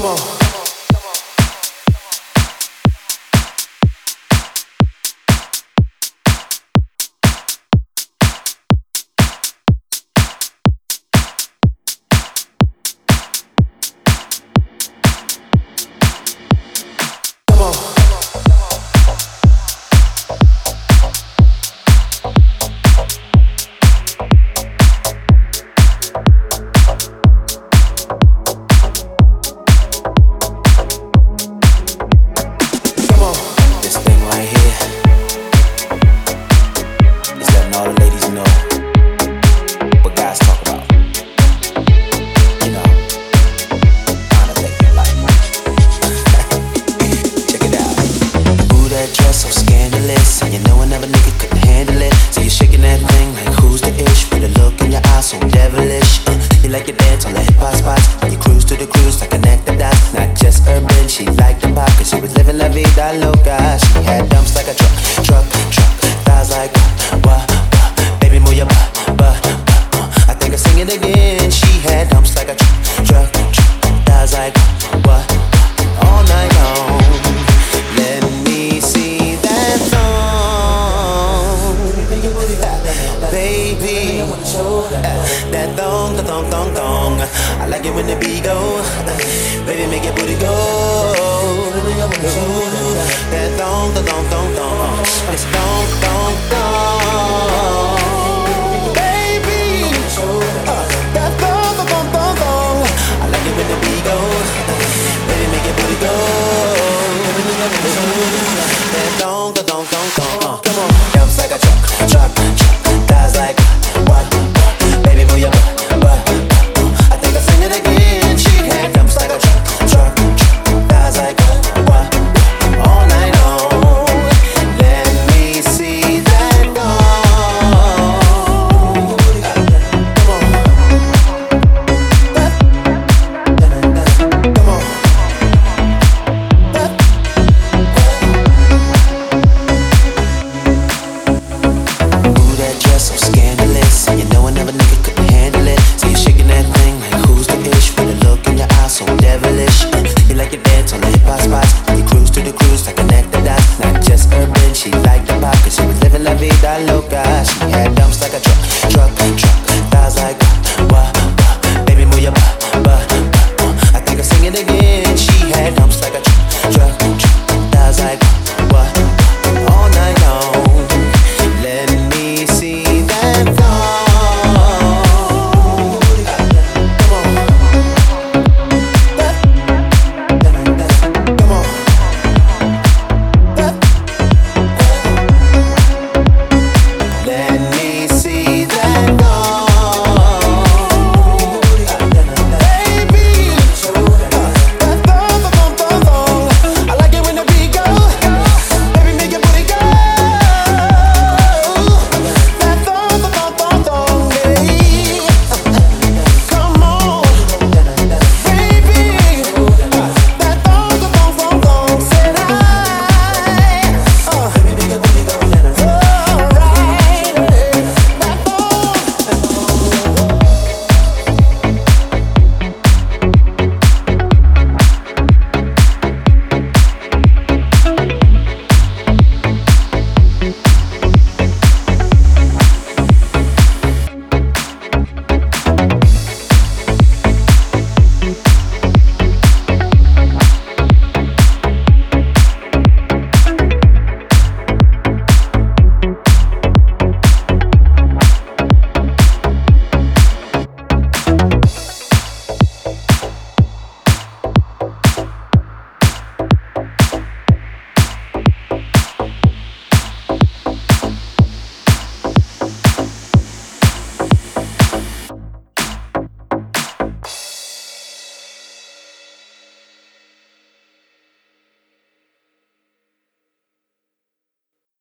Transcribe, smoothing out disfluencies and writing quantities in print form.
Come on. So scandalous, and you know another nigga couldn't handle it. So you're shaking that thing like who's the ish? With a look in your eyes so devilish. You like to dance on the hip hop spots. You cruise to the cruise like connect the dots. Not just urban, she liked the pop, cause she was living la vida loca. She had dumps like a truck. Thighs like wah. Baby move your butt. I think I sing it again. She had dumps like a truck. Thighs like wah. All night long. Let me see that thong, baby. That thong. I like it when the beat go. Baby, make your booty go. That thong. It's thong. Baby, that thong. I like it when the beat go. Baby, make your booty go. That thong. Come on, jumps like a truck. Thighs like what? Baby, move your butt. I think I'll sing it again. She had jumps like a truck. Thighs like what? All night long. Let me see that thong. Come on. So scandalous, and you know another nigga couldn't handle it. So you're shaking that thing like who's the ish? With a look in your eyes so devilish.